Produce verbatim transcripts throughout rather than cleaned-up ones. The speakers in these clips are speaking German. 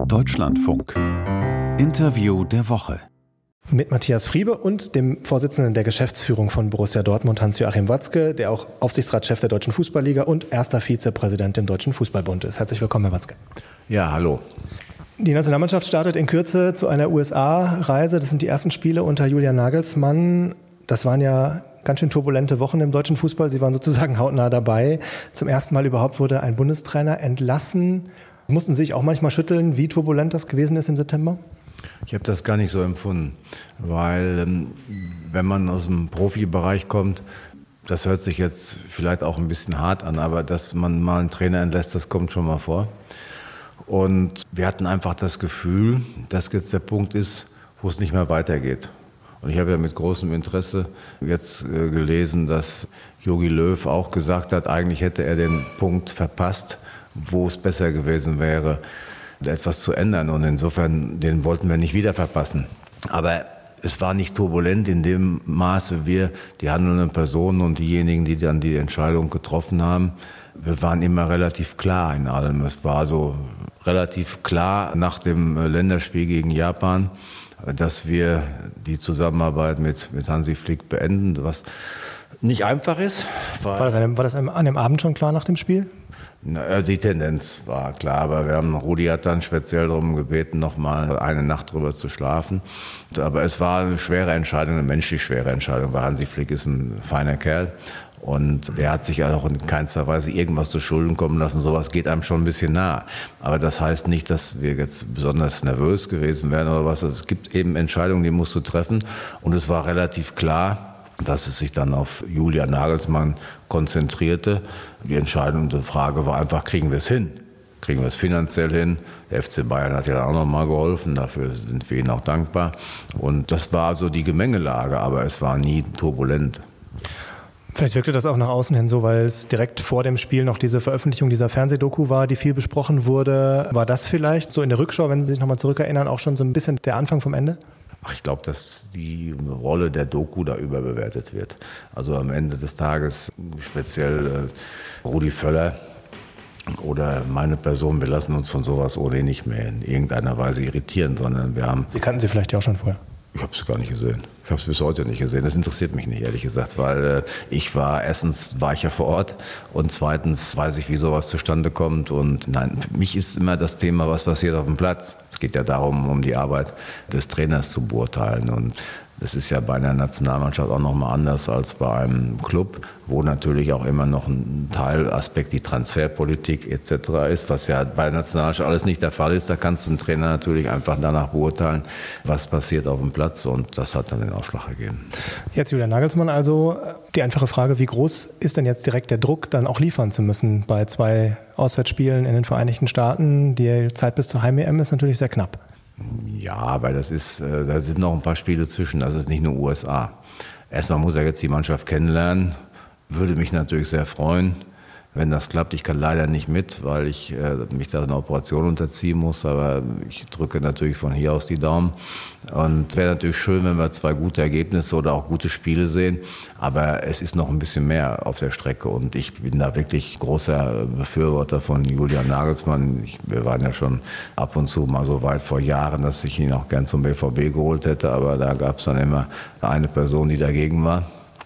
Deutschlandfunk. Interview der Woche. Mit Matthias Friebe und dem Vorsitzenden der Geschäftsführung von Borussia Dortmund, Hans-Joachim Watzke, der auch Aufsichtsratschef der Deutschen Fußballliga und erster Vizepräsident im Deutschen Fußballbund ist. Herzlich willkommen, Herr Watzke. Ja, hallo. Die Nationalmannschaft startet in Kürze zu einer U S A-Reise. Das sind die ersten Spiele unter Julian Nagelsmann. Das waren ja ganz schön turbulente Wochen im deutschen Fußball. Sie waren sozusagen hautnah dabei. Zum ersten Mal überhaupt wurde ein Bundestrainer entlassen. Mussten Sie sich auch manchmal schütteln, wie turbulent das gewesen ist im September? Ich habe das gar nicht so empfunden, weil wenn man aus dem Profibereich kommt, das hört sich jetzt vielleicht auch ein bisschen hart an, aber dass man mal einen Trainer entlässt, das kommt schon mal vor. Und wir hatten einfach das Gefühl, dass jetzt der Punkt ist, wo es nicht mehr weitergeht. Und ich habe ja mit großem Interesse jetzt gelesen, dass Jogi Löw auch gesagt hat, eigentlich hätte er den Punkt verpasst, wo es besser gewesen wäre, etwas zu ändern. Und insofern, den wollten wir nicht wieder verpassen. Aber es war nicht turbulent in dem Maße, wir, die handelnden Personen und diejenigen, die dann die Entscheidung getroffen haben, wir waren immer relativ klar in allem. Es war so relativ klar nach dem Länderspiel gegen Japan, dass wir die Zusammenarbeit mit, mit Hansi Flick beenden, was nicht einfach ist. War das, einem, war das einem, an dem Abend schon klar nach dem Spiel? Na, die Tendenz war klar, aber wir haben, Rudi hat dann speziell darum gebeten, noch mal eine Nacht drüber zu schlafen. Aber es war eine schwere Entscheidung, eine menschlich schwere Entscheidung, weil Hansi Flick ist ein feiner Kerl. Und er hat sich auch in keinster Weise irgendwas zu Schulden kommen lassen. Sowas geht einem schon ein bisschen nah. Aber das heißt nicht, dass wir jetzt besonders nervös gewesen wären oder was. Es gibt eben Entscheidungen, die musst du treffen. Und es war relativ klar, dass es sich dann auf Julian Nagelsmann konzentrierte. Die entscheidende Frage war einfach, kriegen wir es hin? Kriegen wir es finanziell hin? Der F C Bayern hat ja dann auch noch mal geholfen. Dafür sind wir ihnen auch dankbar. Und das war so die Gemengelage. Aber es war nie turbulent. Vielleicht wirkte das auch nach außen hin so, weil es direkt vor dem Spiel noch diese Veröffentlichung dieser Fernsehdoku war, die viel besprochen wurde. War das vielleicht so in der Rückschau, wenn Sie sich nochmal zurückerinnern, auch schon so ein bisschen der Anfang vom Ende? Ach, ich glaube, dass die Rolle der Doku da überbewertet wird. Also am Ende des Tages speziell äh, Rudi Völler oder meine Person, wir lassen uns von sowas ohnehin nicht mehr in irgendeiner Weise irritieren, sondern wir haben... Sie kannten sie vielleicht ja auch schon vorher. Ich habe es gar nicht gesehen. Ich habe es bis heute nicht gesehen. Das interessiert mich nicht, ehrlich gesagt, weil äh, ich war, erstens war ich ja vor Ort und zweitens weiß ich, wie sowas zustande kommt. Und nein, für mich ist immer das Thema, was passiert auf dem Platz. Es geht ja darum, um die Arbeit des Trainers zu beurteilen. Und das ist ja bei einer Nationalmannschaft auch nochmal anders als bei einem Club, wo natürlich auch immer noch ein Teilaspekt die Transferpolitik et cetera ist, was ja bei der Nationalmannschaft alles nicht der Fall ist. Da kannst du einen Trainer natürlich einfach danach beurteilen, was passiert auf dem Platz, und das hat dann den Ausschlag gegeben. Jetzt Julian Nagelsmann, also die einfache Frage, wie groß ist denn jetzt direkt der Druck, dann auch liefern zu müssen bei zwei Auswärtsspielen in den Vereinigten Staaten? Die Zeit bis zur Heim-E M ist natürlich sehr knapp. Ja, aber das ist, da sind noch ein paar Spiele zwischen, das ist nicht nur U S A. Erstmal muss er jetzt die Mannschaft kennenlernen, würde mich natürlich sehr freuen, wenn das klappt. Ich kann leider nicht mit, weil ich äh, mich da einer Operation unterziehen muss, aber ich drücke natürlich von hier aus die Daumen. Und es wäre natürlich schön, wenn wir zwei gute Ergebnisse oder auch gute Spiele sehen, aber es ist noch ein bisschen mehr auf der Strecke und ich bin da wirklich großer Befürworter von Julian Nagelsmann. Ich, wir waren ja schon ab und zu mal so weit vor Jahren, dass ich ihn auch gern zum B V B geholt hätte, aber da gab es dann immer eine Person, die dagegen war.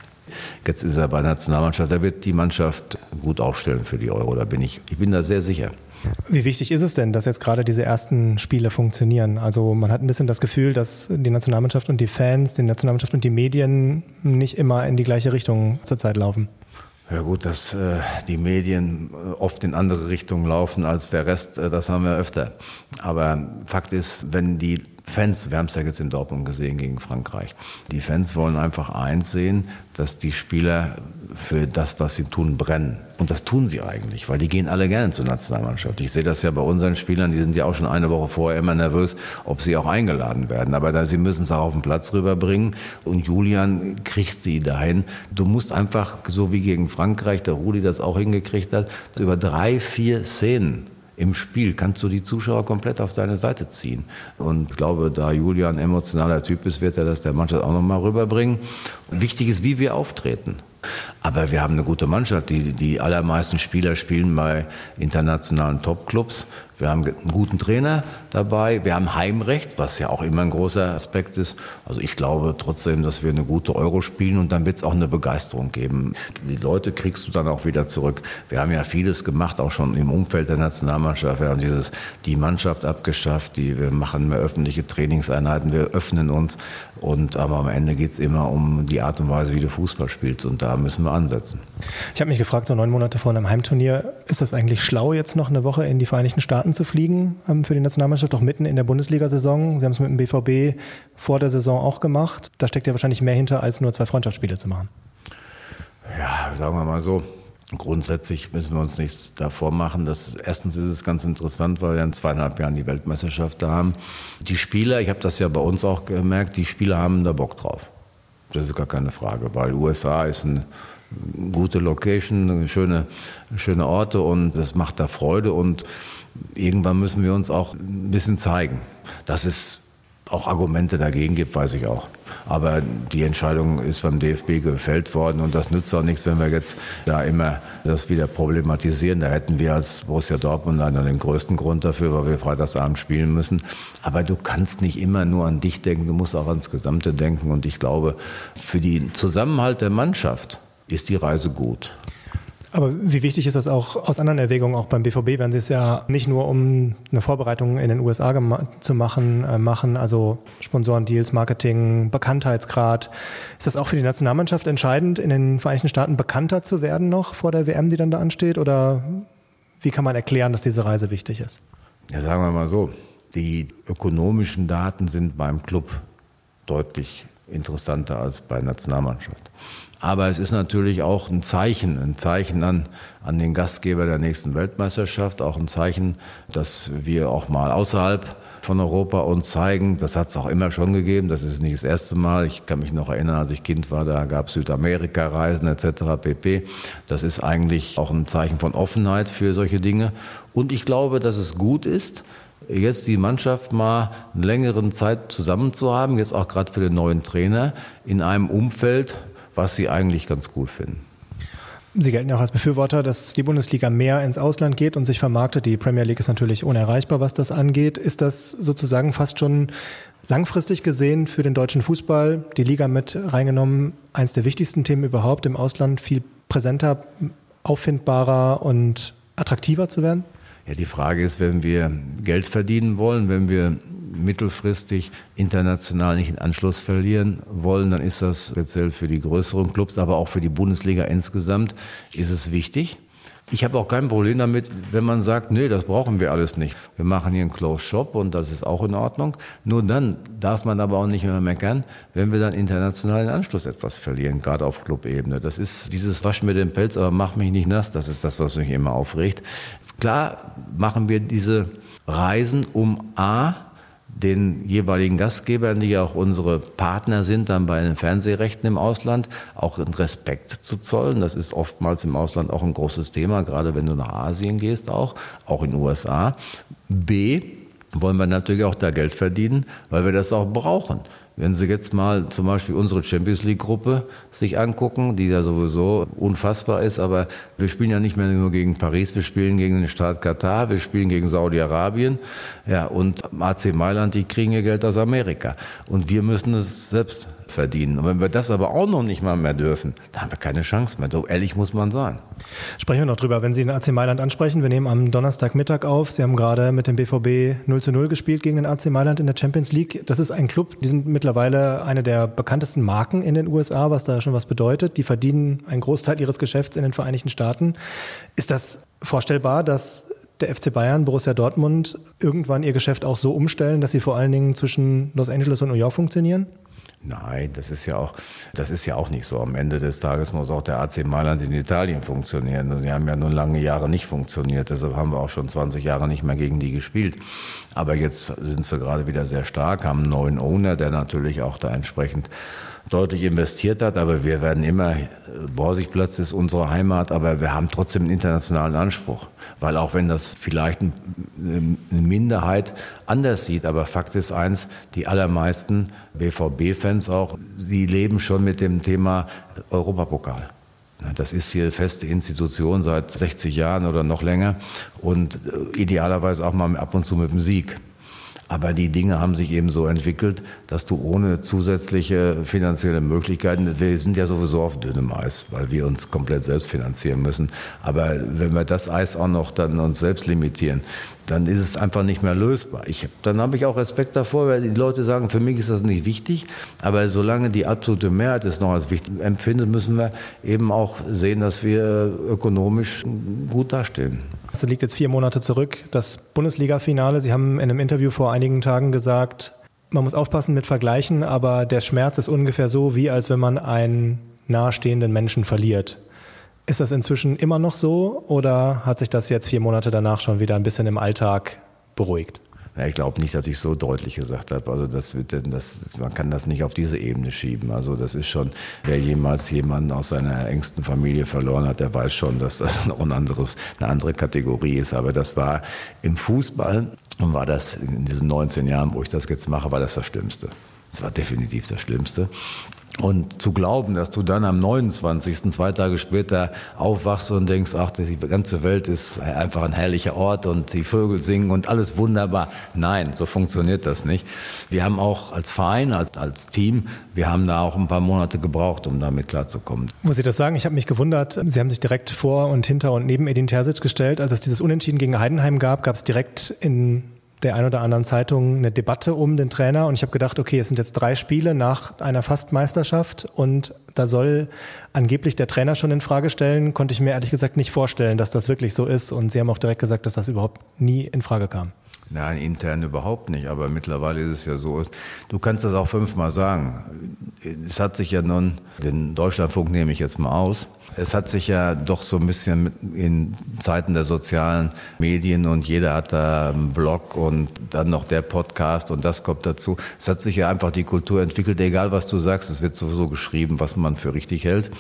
Jetzt ist er bei der Nationalmannschaft, er wird die Mannschaft gut aufstellen für die Euro, da bin ich, ich bin da sehr sicher. Wie wichtig ist es denn, dass jetzt gerade diese ersten Spiele funktionieren? Also man hat ein bisschen das Gefühl, dass die Nationalmannschaft und die Fans, die Nationalmannschaft und die Medien nicht immer in die gleiche Richtung zurzeit laufen. Ja gut, dass äh, die Medien oft in andere Richtungen laufen als der Rest, äh, das haben wir öfter. Aber Fakt ist, wenn die Fans, wir haben es ja jetzt in Dortmund gesehen gegen Frankreich, die Fans wollen einfach eins sehen, dass die Spieler für das, was sie tun, brennen. Und das tun sie eigentlich, weil die gehen alle gerne zur Nationalmannschaft. Ich sehe das ja bei unseren Spielern, die sind ja auch schon eine Woche vorher immer nervös, ob sie auch eingeladen werden. Aber da, sie müssen es auch auf den Platz rüberbringen. Und Julian kriegt sie dahin. Du musst einfach, so wie gegen Frankreich, der Rudi das auch hingekriegt hat, über drei, vier Szenen im Spiel kannst du die Zuschauer komplett auf deine Seite ziehen. Und ich glaube, da Julian ein emotionaler Typ ist, wird er das der Mannschaft auch nochmal rüberbringen. Wichtig ist, wie wir auftreten. Aber wir haben eine gute Mannschaft. Die, die allermeisten Spieler spielen bei internationalen Topclubs. Wir haben einen guten Trainer dabei, wir haben Heimrecht, was ja auch immer ein großer Aspekt ist. Also ich glaube trotzdem, dass wir eine gute Euro spielen und dann wird es auch eine Begeisterung geben. Die Leute kriegst du dann auch wieder zurück. Wir haben ja vieles gemacht, auch schon im Umfeld der Nationalmannschaft. Wir haben dieses, die Mannschaft abgeschafft, die, wir machen mehr öffentliche Trainingseinheiten, wir öffnen uns. Und, aber am Ende geht es immer um die Art und Weise, wie du Fußball spielst und da müssen wir ansetzen. Ich habe mich gefragt, so neun Monate vor einem Heimturnier, ist das eigentlich schlau, jetzt noch eine Woche in die Vereinigten Staaten zu fliegen ähm, für die Nationalmannschaft, auch mitten in der Bundesliga-Saison? Sie haben es mit dem B V B vor der Saison auch gemacht. Da steckt ja wahrscheinlich mehr hinter, als nur zwei Freundschaftsspiele zu machen. Ja, sagen wir mal so. Grundsätzlich müssen wir uns nichts davor machen. Das, erstens ist es ganz interessant, weil wir in zweieinhalb Jahren die Weltmeisterschaft da haben. Die Spieler, ich habe das ja bei uns auch gemerkt, die Spieler haben da Bock drauf. Das ist gar keine Frage, weil U S A ist eine gute Location, schöne, schöne Orte und das macht da Freude und irgendwann müssen wir uns auch ein bisschen zeigen. Dass es auch Argumente dagegen gibt, weiß ich auch. Aber die Entscheidung ist beim D F B gefällt worden und das nützt auch nichts, wenn wir jetzt da immer das wieder problematisieren. Da hätten wir als Borussia Dortmund einen den größten Grund dafür, weil wir Freitagsabend spielen müssen. Aber du kannst nicht immer nur an dich denken, du musst auch ans Gesamte denken und ich glaube, für den Zusammenhalt der Mannschaft ist die Reise gut. Aber wie wichtig ist das auch aus anderen Erwägungen, auch beim B V B, wenn Sie es ja nicht nur um eine Vorbereitung in den U S A gema- zu machen, äh, machen, also Sponsorendeals, Marketing, Bekanntheitsgrad. Ist das auch für die Nationalmannschaft entscheidend, in den Vereinigten Staaten bekannter zu werden noch vor der W M, die dann da ansteht? Oder wie kann man erklären, dass diese Reise wichtig ist? Ja, sagen wir mal so, die ökonomischen Daten sind beim Club deutlich interessanter als bei der Nationalmannschaft. Aber es ist natürlich auch ein Zeichen, ein Zeichen an, an den Gastgeber der nächsten Weltmeisterschaft, auch ein Zeichen, dass wir auch mal außerhalb von Europa uns zeigen. Das hat es auch immer schon gegeben, das ist nicht das erste Mal. Ich kann mich noch erinnern, als ich Kind war, da gab es Südamerika-Reisen et cetera pp. Das ist eigentlich auch ein Zeichen von Offenheit für solche Dinge. Und ich glaube, dass es gut ist, jetzt die Mannschaft mal eine längere Zeit zusammen zu haben, jetzt auch gerade für den neuen Trainer, in einem Umfeld, was sie eigentlich ganz cool finden. Sie gelten ja auch als Befürworter, dass die Bundesliga mehr ins Ausland geht und sich vermarktet. Die Premier League ist natürlich unerreichbar, was das angeht. Ist das sozusagen fast schon langfristig gesehen für den deutschen Fußball, die Liga mit reingenommen, eines der wichtigsten Themen überhaupt, im Ausland viel präsenter, auffindbarer und attraktiver zu werden? Ja, die Frage ist, wenn wir Geld verdienen wollen, wenn wir mittelfristig international nicht den Anschluss verlieren wollen, dann ist das speziell für die größeren Clubs, aber auch für die Bundesliga insgesamt ist es wichtig. Ich habe auch kein Problem damit, wenn man sagt, nee, das brauchen wir alles nicht. Wir machen hier einen Closed Shop und das ist auch in Ordnung. Nur dann darf man aber auch nicht mehr meckern, wenn wir dann internationalen Anschluss etwas verlieren, gerade auf Clubebene. Das ist dieses Wasch mir den Pelz, aber mach mich nicht nass. Das ist das, was mich immer aufregt. Klar machen wir diese Reisen, um A, den jeweiligen Gastgebern, die ja auch unsere Partner sind, dann bei den Fernsehrechten im Ausland, auch einen Respekt zu zollen. Das ist oftmals im Ausland auch ein großes Thema, gerade wenn du nach Asien gehst auch, auch in den U S A. B, wollen wir natürlich auch da Geld verdienen, weil wir das auch brauchen. Wenn Sie jetzt mal zum Beispiel unsere Champions-League-Gruppe sich angucken, die ja sowieso unfassbar ist, aber wir spielen ja nicht mehr nur gegen Paris, wir spielen gegen den Staat Katar, wir spielen gegen Saudi-Arabien, ja, und A C Mailand, die kriegen ihr Geld aus Amerika. Und wir müssen es selbst verdienen. Und wenn wir das aber auch noch nicht mal mehr dürfen, dann haben wir keine Chance mehr. So ehrlich muss man sein. Sprechen wir noch drüber, wenn Sie den A C Mailand ansprechen. Wir nehmen am Donnerstagmittag auf. Sie haben gerade mit dem B V B null zu null gespielt gegen den A C Mailand in der Champions League. Das ist ein Club, die sind mittlerweile eine der bekanntesten Marken in den U S A, was da schon was bedeutet. Die verdienen einen Großteil ihres Geschäfts in den Vereinigten Staaten. Ist das vorstellbar, dass der F C Bayern, Borussia Dortmund irgendwann ihr Geschäft auch so umstellen, dass sie vor allen Dingen zwischen Los Angeles und New York funktionieren? Nein, das ist ja auch, das ist ja auch nicht so. Am Ende des Tages muss auch der A C Mailand in Italien funktionieren. Und die haben ja nun lange Jahre nicht funktioniert. Deshalb haben wir auch schon zwanzig Jahre nicht mehr gegen die gespielt. Aber jetzt sind sie gerade wieder sehr stark, haben einen neuen Owner, der natürlich auch da entsprechend deutlich investiert hat. Aber wir werden immer, Borsigplatz ist unsere Heimat, aber wir haben trotzdem einen internationalen Anspruch. Weil auch wenn das vielleicht eine Minderheit anders sieht, aber Fakt ist eins, die allermeisten B V B-Fans auch, die leben schon mit dem Thema Europapokal. Das ist hier feste Institution seit sechzig Jahren oder noch länger und idealerweise auch mal ab und zu mit dem Sieg. Aber die Dinge haben sich eben so entwickelt, dass du ohne zusätzliche finanzielle Möglichkeiten, wir sind ja sowieso auf dünnem Eis, weil wir uns komplett selbst finanzieren müssen. Aber wenn wir das Eis auch noch dann uns selbst limitieren, dann ist es einfach nicht mehr lösbar. Ich, dann habe ich auch Respekt davor, weil die Leute sagen, für mich ist das nicht wichtig. Aber solange die absolute Mehrheit es noch als wichtig empfindet, müssen wir eben auch sehen, dass wir ökonomisch gut dastehen. Das liegt jetzt vier Monate zurück, das Bundesliga-Finale. Sie haben in einem Interview vor einigen Tagen gesagt, man muss aufpassen mit Vergleichen, aber der Schmerz ist ungefähr so, wie als wenn man einen nahestehenden Menschen verliert. Ist das inzwischen immer noch so oder hat sich das jetzt vier Monate danach schon wieder ein bisschen im Alltag beruhigt? Ja, ich glaube nicht, dass ich so deutlich gesagt habe. Also das wird, das, man kann das nicht auf diese Ebene schieben. Also das ist schon, wer jemals jemanden aus seiner engsten Familie verloren hat, der weiß schon, dass das noch ein anderes, eine andere Kategorie ist. Aber das war im Fußball und war das in diesen neunzehn Jahren, wo ich das jetzt mache, war das das Schlimmste. Das war definitiv das Schlimmste. Und zu glauben, dass du dann am neunundzwanzigsten zwei Tage später aufwachst und denkst, ach, die ganze Welt ist einfach ein herrlicher Ort und die Vögel singen und alles wunderbar. Nein, so funktioniert das nicht. Wir haben auch als Verein, als, als Team, wir haben da auch ein paar Monate gebraucht, um damit klarzukommen. Muss ich das sagen? Ich habe mich gewundert, Sie haben sich direkt vor und hinter und neben Edin Terzic gestellt. Als es dieses Unentschieden gegen Heidenheim gab, gab es direkt in der ein oder anderen Zeitung eine Debatte um den Trainer und ich habe gedacht, okay, es sind jetzt drei Spiele nach einer Fast-Meisterschaft und da soll angeblich der Trainer schon in Frage stellen, konnte ich mir ehrlich gesagt nicht vorstellen, dass das wirklich so ist und Sie haben auch direkt gesagt, dass das überhaupt nie in Frage kam. Nein, intern überhaupt nicht, aber mittlerweile ist es ja so, du kannst das auch fünfmal sagen. Es hat sich ja nun, den Deutschlandfunk nehme ich jetzt mal aus, es hat sich ja doch so ein bisschen in Zeiten der sozialen Medien und jeder hat da einen Blog und dann noch der Podcast und das kommt dazu. Es hat sich ja einfach die Kultur entwickelt, egal was du sagst, es wird sowieso geschrieben, was man für richtig hält.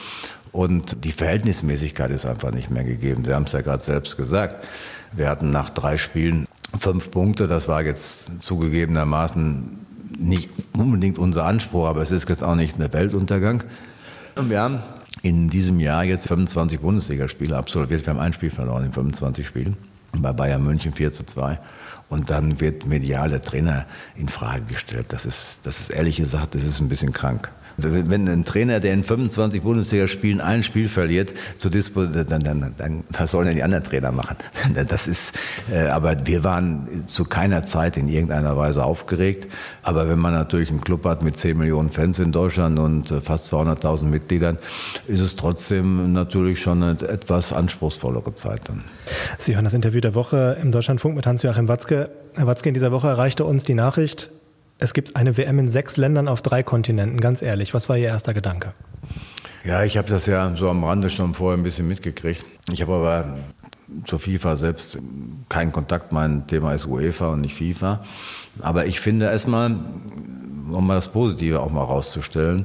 Und die Verhältnismäßigkeit ist einfach nicht mehr gegeben. Sie haben es ja gerade selbst gesagt. Wir hatten nach drei Spielen fünf Punkte, das war jetzt zugegebenermaßen nicht unbedingt unser Anspruch, aber es ist jetzt auch nicht ein Weltuntergang. Und wir haben in diesem Jahr jetzt fünfundzwanzig Bundesligaspiele absolviert. Wir haben ein Spiel verloren in fünfundzwanzig Spielen, bei Bayern München vier zu zwei. Und dann wird medial der Trainer in Frage gestellt. Das ist, das ist ehrlich gesagt, das ist ein bisschen krank. Wenn ein Trainer, der in fünfundzwanzig Bundesligaspielen ein Spiel verliert, zu Dispo, dann, dann, dann was sollen denn die anderen Trainer machen? Das ist, äh, aber wir waren zu keiner Zeit in irgendeiner Weise aufgeregt. Aber wenn man natürlich einen Club hat mit zehn Millionen Fans in Deutschland und äh, fast zweihunderttausend Mitgliedern, ist es trotzdem natürlich schon eine etwas anspruchsvollere Zeit dann. Sie hören das Interview der Woche im Deutschlandfunk mit Hans-Joachim Watzke. Herr Watzke, in dieser Woche erreichte uns die Nachricht, es gibt eine W M in sechs Ländern auf drei Kontinenten. Ganz ehrlich, was war Ihr erster Gedanke? Ja, ich habe das ja so am Rande schon vorher ein bisschen mitgekriegt. Ich habe aber zur FIFA selbst keinen Kontakt. Mein Thema ist UEFA und nicht FIFA. Aber ich finde erstmal, um mal das Positive auch mal rauszustellen,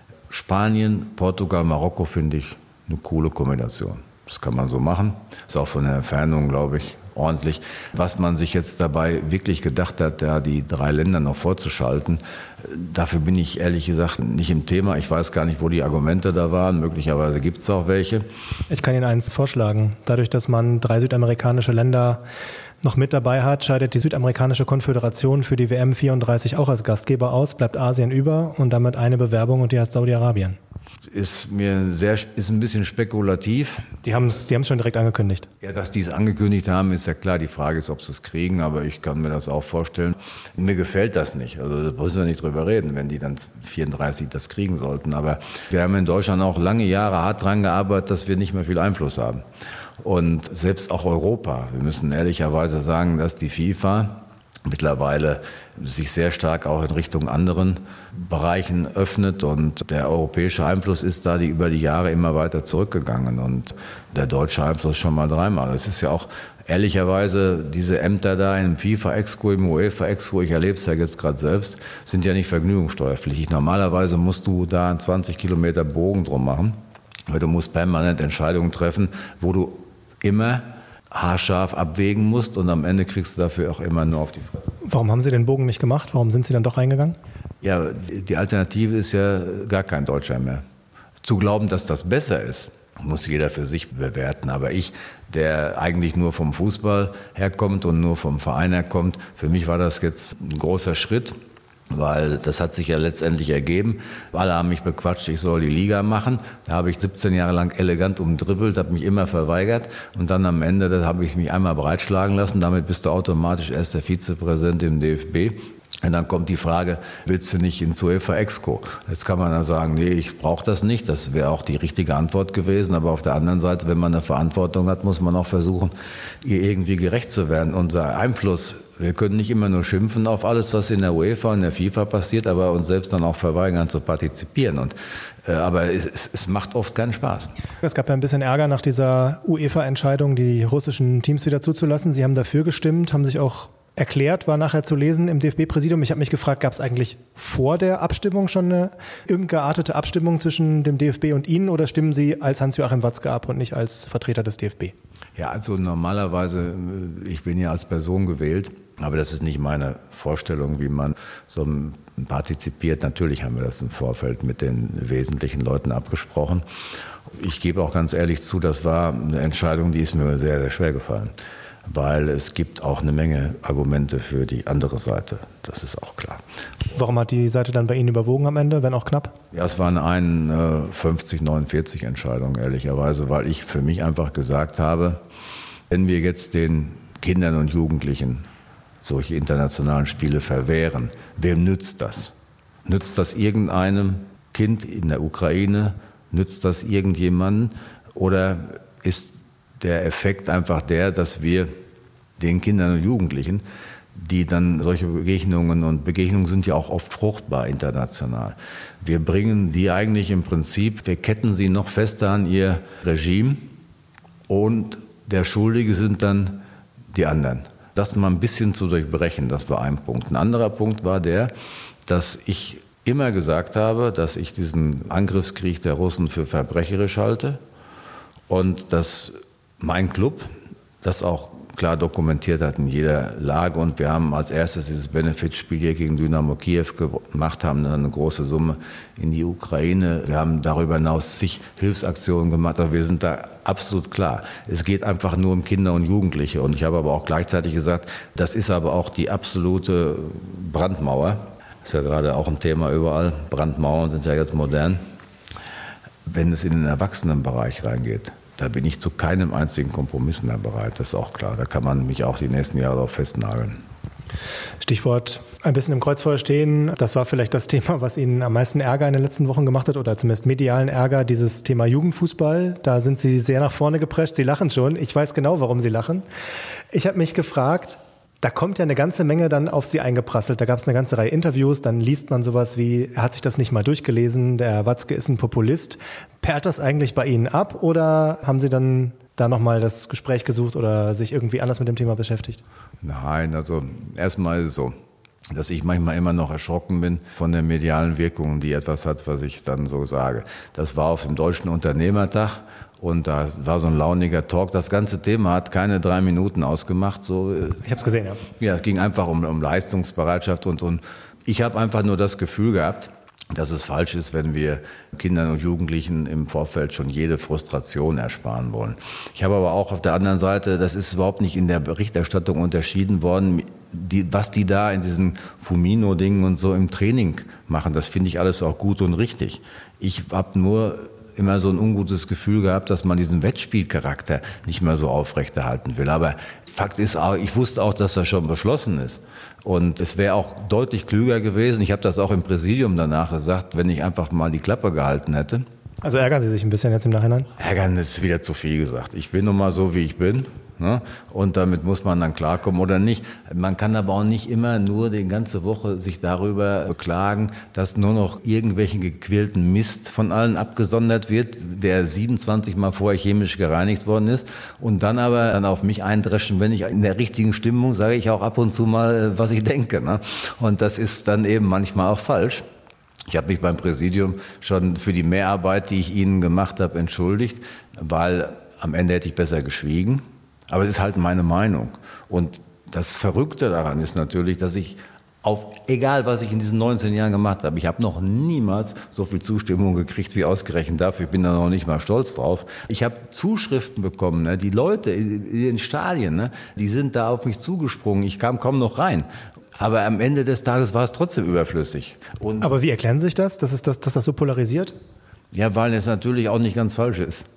Spanien, Portugal, Marokko finde ich eine coole Kombination. Das kann man so machen. Ist auch von der Entfernung, glaube ich, ordentlich. Was man sich jetzt dabei wirklich gedacht hat, da die drei Länder noch vorzuschalten, dafür bin ich ehrlich gesagt nicht im Thema. Ich weiß gar nicht, wo die Argumente da waren. Möglicherweise gibt es auch welche. Ich kann Ihnen eins vorschlagen. Dadurch, dass man drei südamerikanische Länder noch mit dabei hat, scheidet die Südamerikanische Konföderation für die W M vierunddreißig auch als Gastgeber aus, bleibt Asien über und damit eine Bewerbung und die heißt Saudi-Arabien. Ist mir sehr, ist ein bisschen spekulativ. Die haben es die haben es schon direkt angekündigt. Ja, dass die es angekündigt haben, ist ja klar. Die Frage ist, ob sie es kriegen, aber ich kann mir das auch vorstellen. Mir gefällt das nicht. Also da müssen wir nicht drüber reden, wenn die dann vierunddreißig das kriegen sollten. Aber wir haben in Deutschland auch lange Jahre hart dran gearbeitet, dass wir nicht mehr viel Einfluss haben. Und selbst auch Europa. Wir müssen ehrlicherweise sagen, dass die FIFA mittlerweile sich sehr stark auch in Richtung anderen Bereichen öffnet und der europäische Einfluss ist da die über die Jahre immer weiter zurückgegangen und der deutsche Einfluss schon mal dreimal. Es ist ja auch ehrlicherweise diese Ämter da im FIFA-Exco, im UEFA-Exco, ich erlebe es ja jetzt gerade selbst, sind ja nicht vergnügungssteuerpflichtig. Normalerweise musst du da einen zwanzig Kilometer Bogen drum machen, weil du musst permanent Entscheidungen treffen, wo du immer haarscharf abwägen musst und am Ende kriegst du dafür auch immer nur auf die Fresse. Warum haben Sie den Bogen nicht gemacht? Warum sind Sie dann doch reingegangen? Ja, die Alternative ist ja gar kein Deutscher mehr. Zu glauben, dass das besser ist, muss jeder für sich bewerten. Aber ich, der eigentlich nur vom Fußball herkommt und nur vom Verein herkommt, für mich war das jetzt ein großer Schritt, weil das hat sich ja letztendlich ergeben. Alle haben mich bequatscht, ich soll die Liga machen. Da habe ich siebzehn Jahre lang elegant umdribbelt, habe mich immer verweigert. Und dann am Ende, da habe ich mich einmal breitschlagen lassen. Damit bist du automatisch erster Vizepräsident im D F B. Und dann kommt die Frage, willst du nicht ins UEFA Exco? Jetzt kann man dann sagen, nee, ich brauche das nicht. Das wäre auch die richtige Antwort gewesen. Aber auf der anderen Seite, wenn man eine Verantwortung hat, muss man auch versuchen, ihr irgendwie gerecht zu werden. Unser Einfluss, wir können nicht immer nur schimpfen auf alles, was in der UEFA und der FIFA passiert, aber uns selbst dann auch verweigern zu partizipieren. Und, äh, aber es, es macht oft keinen Spaß. Es gab ja ein bisschen Ärger nach dieser UEFA-Entscheidung, die russischen Teams wieder zuzulassen. Sie haben dafür gestimmt, haben sich auch erklärt, war nachher zu lesen im D F B-Präsidium. Ich habe mich gefragt, gab es eigentlich vor der Abstimmung schon eine irgendeine geartete Abstimmung zwischen dem D F B und Ihnen oder stimmen Sie als Hans-Joachim Watzke ab und nicht als Vertreter des D F B? Ja, also normalerweise, ich bin ja als Person gewählt, aber das ist nicht meine Vorstellung, wie man so partizipiert. Natürlich haben wir das im Vorfeld mit den wesentlichen Leuten abgesprochen. Ich gebe auch ganz ehrlich zu, das war eine Entscheidung, die ist mir sehr, sehr schwer gefallen. Weil es gibt auch eine Menge Argumente für die andere Seite. Das ist auch klar. Warum hat die Seite dann bei Ihnen überwogen am Ende, wenn auch knapp? Ja, es war eine einundfünfzig neunundvierzig Entscheidung, ehrlicherweise, weil ich für mich einfach gesagt habe, wenn wir jetzt den Kindern und Jugendlichen solche internationalen Spiele verwehren, wem nützt das? Nützt das irgendeinem Kind in der Ukraine? Nützt das irgendjemandem? Oder ist der Effekt einfach der, dass wir den Kindern und Jugendlichen, die dann solche Begegnungen, und Begegnungen sind ja auch oft fruchtbar international, wir bringen die eigentlich im Prinzip, wir ketten sie noch fester an ihr Regime und der Schuldige sind dann die anderen. Das mal ein bisschen zu durchbrechen, das war ein Punkt. Ein anderer Punkt war der, dass ich immer gesagt habe, dass ich diesen Angriffskrieg der Russen für verbrecherisch halte und dass mein Club das auch klar dokumentiert hat in jeder Lage. Und wir haben als erstes dieses Benefitspiel hier gegen Dynamo Kiew gemacht, haben eine große Summe in die Ukraine. Wir haben darüber hinaus zig Hilfsaktionen gemacht, aber wir sind da absolut klar. Es geht einfach nur um Kinder und Jugendliche. Und ich habe aber auch gleichzeitig gesagt, das ist aber auch die absolute Brandmauer. Das ist ja gerade auch ein Thema überall. Brandmauern sind ja jetzt modern. Wenn es in den Erwachsenenbereich reingeht, da bin ich zu keinem einzigen Kompromiss mehr bereit, das ist auch klar. Da kann man mich auch die nächsten Jahre darauf festnageln. Stichwort ein bisschen im Kreuzfeuer stehen. Das war vielleicht das Thema, was Ihnen am meisten Ärger in den letzten Wochen gemacht hat oder zumindest medialen Ärger, dieses Thema Jugendfußball. Da sind Sie sehr nach vorne geprescht. Sie lachen schon. Ich weiß genau, warum Sie lachen. Ich habe mich gefragt, da kommt ja eine ganze Menge dann auf Sie eingeprasselt. Da gab es eine ganze Reihe Interviews. Dann liest man sowas wie, er hat sich das nicht mal durchgelesen, der Watzke ist ein Populist. Perlt das eigentlich bei Ihnen ab oder haben Sie dann da nochmal das Gespräch gesucht oder sich irgendwie anders mit dem Thema beschäftigt? Nein, also erstmal ist es so, dass ich manchmal immer noch erschrocken bin von der medialen Wirkung, die etwas hat, was ich dann so sage. Das war auf dem Deutschen Unternehmertag. Und da war so ein launiger Talk. Das ganze Thema hat keine drei Minuten ausgemacht. So, ich habe es gesehen, ja. Ja, es ging einfach um, um Leistungsbereitschaft. Und, und ich habe einfach nur das Gefühl gehabt, dass es falsch ist, wenn wir Kindern und Jugendlichen im Vorfeld schon jede Frustration ersparen wollen. Ich habe aber auch auf der anderen Seite, das ist überhaupt nicht in der Berichterstattung unterschieden worden, die, was die da in diesen Fumino-Dingen und so im Training machen. Das finde ich alles auch gut und richtig. Ich habe nur immer so ein ungutes Gefühl gehabt, dass man diesen Wettspielcharakter nicht mehr so aufrechterhalten will. Aber Fakt ist auch, ich wusste auch, dass das schon beschlossen ist. Und es wäre auch deutlich klüger gewesen, ich habe das auch im Präsidium danach gesagt, wenn ich einfach mal die Klappe gehalten hätte. Also ärgern Sie sich ein bisschen jetzt im Nachhinein? Ärgern ist wieder zu viel gesagt. Ich bin nun mal so, wie ich bin. Ne? Und damit muss man dann klarkommen oder nicht. Man kann aber auch nicht immer nur die ganze Woche sich darüber beklagen, dass nur noch irgendwelchen gequälten Mist von allen abgesondert wird, der siebenundzwanzig Mal vorher chemisch gereinigt worden ist und dann aber dann auf mich eindreschen, wenn ich in der richtigen Stimmung sage ich auch ab und zu mal, was ich denke. Ne? Und das ist dann eben manchmal auch falsch. Ich habe mich beim Präsidium schon für die Mehrarbeit, die ich Ihnen gemacht habe, entschuldigt, weil am Ende hätte ich besser geschwiegen. Aber es ist halt meine Meinung. Und das Verrückte daran ist natürlich, dass ich Auf, egal, was ich in diesen neunzehn Jahren gemacht habe. Ich habe noch niemals so viel Zustimmung gekriegt wie ausgerechnet dafür. Ich bin da noch nicht mal stolz drauf. Ich habe Zuschriften bekommen. Ne? Die Leute in den Stadien, ne? Die sind da auf mich zugesprungen. Ich kam kaum noch rein. Aber am Ende des Tages war es trotzdem überflüssig. Und Aber wie erklären Sie sich das, dass, es das, dass das so polarisiert? ja, weil es natürlich auch nicht ganz falsch ist.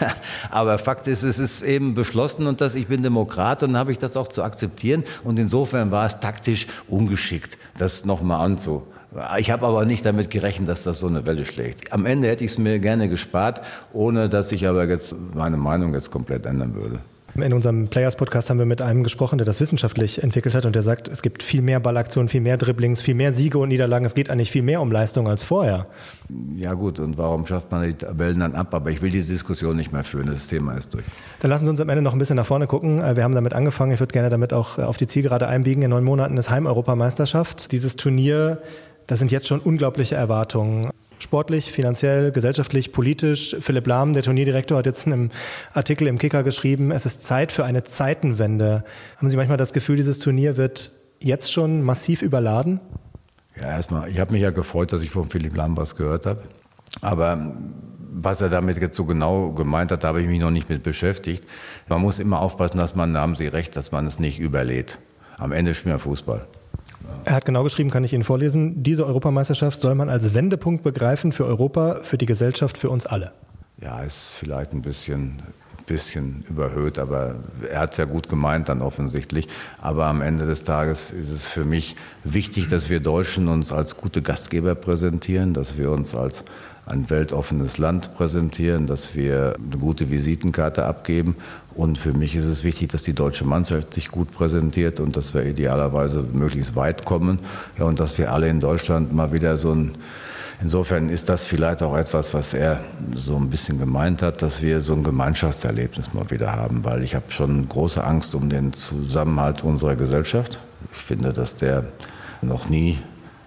Aber Fakt ist, es ist eben beschlossen und dass ich bin Demokrat und dann habe ich das auch zu akzeptieren und insofern war es taktisch ungeschickt, das nochmal anzu. Ich habe aber nicht damit gerechnet, dass das so eine Welle schlägt. Am Ende hätte ich es mir gerne gespart, ohne dass ich aber jetzt meine Meinung jetzt komplett ändern würde. In unserem Players-Podcast haben wir mit einem gesprochen, der das wissenschaftlich entwickelt hat und der sagt, es gibt viel mehr Ballaktionen, viel mehr Dribblings, viel mehr Siege und Niederlagen. Es geht eigentlich viel mehr um Leistung als vorher. Ja gut, und warum schafft man die Tabellen dann ab? Aber ich will diese Diskussion nicht mehr führen, das Thema ist durch. Dann lassen Sie uns am Ende noch ein bisschen nach vorne gucken. Wir haben damit angefangen, ich würde gerne damit auch auf die Zielgerade einbiegen. In neun Monaten ist Heim-Europameisterschaft. Dieses Turnier, das sind jetzt schon unglaubliche Erwartungen. Sportlich, finanziell, gesellschaftlich, politisch. Philipp Lahm, der Turnierdirektor, hat jetzt in einem Artikel im Kicker geschrieben, es ist Zeit für eine Zeitenwende. Haben Sie manchmal das Gefühl, dieses Turnier wird jetzt schon massiv überladen? Ja, erstmal, ich habe mich ja gefreut, dass ich von Philipp Lahm was gehört habe. Aber was er damit jetzt so genau gemeint hat, da habe ich mich noch nicht mit beschäftigt. Man muss immer aufpassen, dass man, da haben Sie recht, dass man es nicht überlädt. Am Ende spielt man Fußball. Er hat genau geschrieben, kann ich Ihnen vorlesen, diese Europameisterschaft soll man als Wendepunkt begreifen für Europa, für die Gesellschaft, für uns alle. Ja, ist vielleicht ein bisschen, bisschen überhöht, aber er hat es ja gut gemeint dann offensichtlich. Aber am Ende des Tages ist es für mich wichtig, dass wir Deutschen uns als gute Gastgeber präsentieren, dass wir uns als ein weltoffenes Land präsentieren, dass wir eine gute Visitenkarte abgeben. Und für mich ist es wichtig, dass die deutsche Mannschaft sich gut präsentiert und dass wir idealerweise möglichst weit kommen. Ja, und dass wir alle in Deutschland mal wieder so ein, insofern ist das vielleicht auch etwas, was er so ein bisschen gemeint hat, dass wir so ein Gemeinschaftserlebnis mal wieder haben, weil ich habe schon große Angst um den Zusammenhalt unserer Gesellschaft. Ich finde, dass der noch nie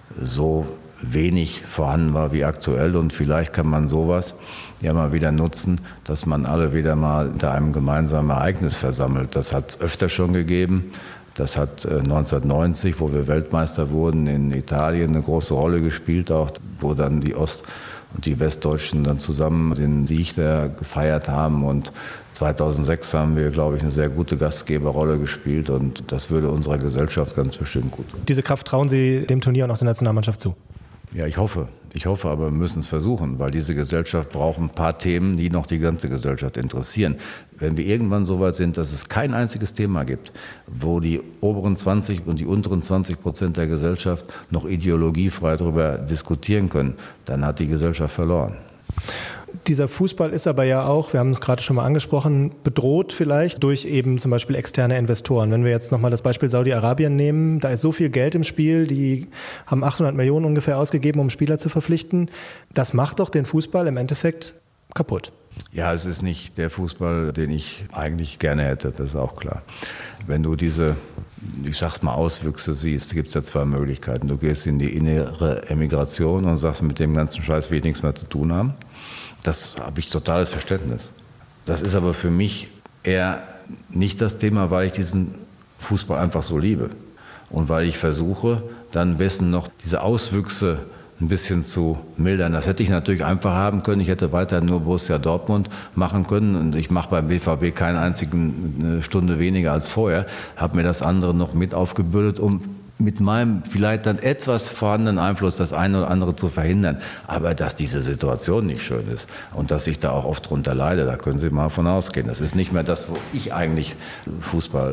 so wenig vorhanden war wie aktuell und vielleicht kann man sowas ja mal wieder nutzen, dass man alle wieder mal unter einem gemeinsamen Ereignis versammelt. Das hat es öfter schon gegeben. Das hat neunzehnhundertneunzig, wo wir Weltmeister wurden, in Italien eine große Rolle gespielt, auch wo dann die Ost- und die Westdeutschen dann zusammen den Sieg da gefeiert haben. Und zweitausendsechs haben wir, glaube ich, eine sehr gute Gastgeberrolle gespielt und das würde unserer Gesellschaft ganz bestimmt gut tun. Diese Kraft trauen Sie dem Turnier und auch der Nationalmannschaft zu? Ja, ich hoffe. Ich hoffe, aber wir müssen es versuchen, weil diese Gesellschaft braucht ein paar Themen, die noch die ganze Gesellschaft interessieren. Wenn wir irgendwann so weit sind, dass es kein einziges Thema gibt, wo die oberen zwanzig und die unteren zwanzig Prozent der Gesellschaft noch ideologiefrei darüber diskutieren können, dann hat die Gesellschaft verloren. Dieser Fußball ist aber ja auch, wir haben es gerade schon mal angesprochen, bedroht vielleicht durch eben zum Beispiel externe Investoren. Wenn wir jetzt nochmal das Beispiel Saudi-Arabien nehmen, da ist so viel Geld im Spiel, die haben achthundert Millionen ungefähr ausgegeben, um Spieler zu verpflichten. Das macht doch den Fußball im Endeffekt kaputt. Ja, es ist nicht der Fußball, den ich eigentlich gerne hätte, das ist auch klar. Wenn du diese, ich sag's mal, Auswüchse siehst, gibt es ja zwei Möglichkeiten. Du gehst in die innere Emigration und sagst, mit dem ganzen Scheiß will ich nichts mehr zu tun haben. Das habe ich totales Verständnis. Das ist aber für mich eher nicht das Thema, weil ich diesen Fußball einfach so liebe. Und weil ich versuche, dann wessen noch diese Auswüchse ein bisschen zu mildern. Das hätte ich natürlich einfach haben können. Ich hätte weiter nur Borussia Dortmund machen können. Und ich mache beim B V B keine einzige Stunde weniger als vorher. Habe mir das andere noch mit aufgebürdet, um mit meinem vielleicht dann etwas vorhandenen Einfluss das eine oder andere zu verhindern. Aber dass diese Situation nicht schön ist und dass ich da auch oft drunter leide, da können Sie mal von ausgehen. Das ist nicht mehr das, wo ich eigentlich Fußball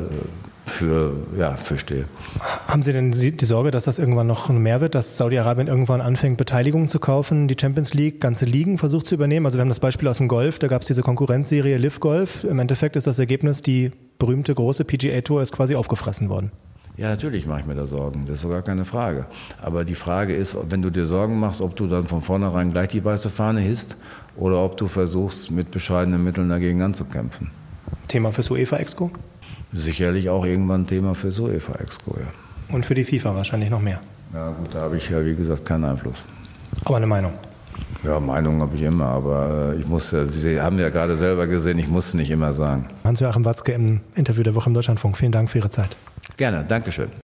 für, ja, für stehe. Haben Sie denn die Sorge, dass das irgendwann noch mehr wird, dass Saudi-Arabien irgendwann anfängt, Beteiligungen zu kaufen, die Champions League, ganze Ligen versucht zu übernehmen? Also wir haben das Beispiel aus dem Golf, da gab es diese Konkurrenzserie Liv Golf. Im Endeffekt ist das Ergebnis, die berühmte große P G A Tour ist quasi aufgefressen worden. Ja, natürlich mache ich mir da Sorgen, das ist so gar keine Frage. Aber die Frage ist, wenn du dir Sorgen machst, ob du dann von vornherein gleich die weiße Fahne hisst oder ob du versuchst, mit bescheidenen Mitteln dagegen anzukämpfen. Thema fürs UEFA-Exco? Sicherlich auch irgendwann ein Thema fürs UEFA-Exco, ja. Und für die FIFA wahrscheinlich noch mehr? Ja gut, da habe ich ja wie gesagt keinen Einfluss. Aber eine Meinung? Ja, Meinung habe ich immer, aber ich muss ja, Sie haben ja gerade selber gesehen, ich muss es nicht immer sagen. Hans-Joachim Watzke im Interview der Woche im Deutschlandfunk. Vielen Dank für Ihre Zeit. Gerne, Dankeschön.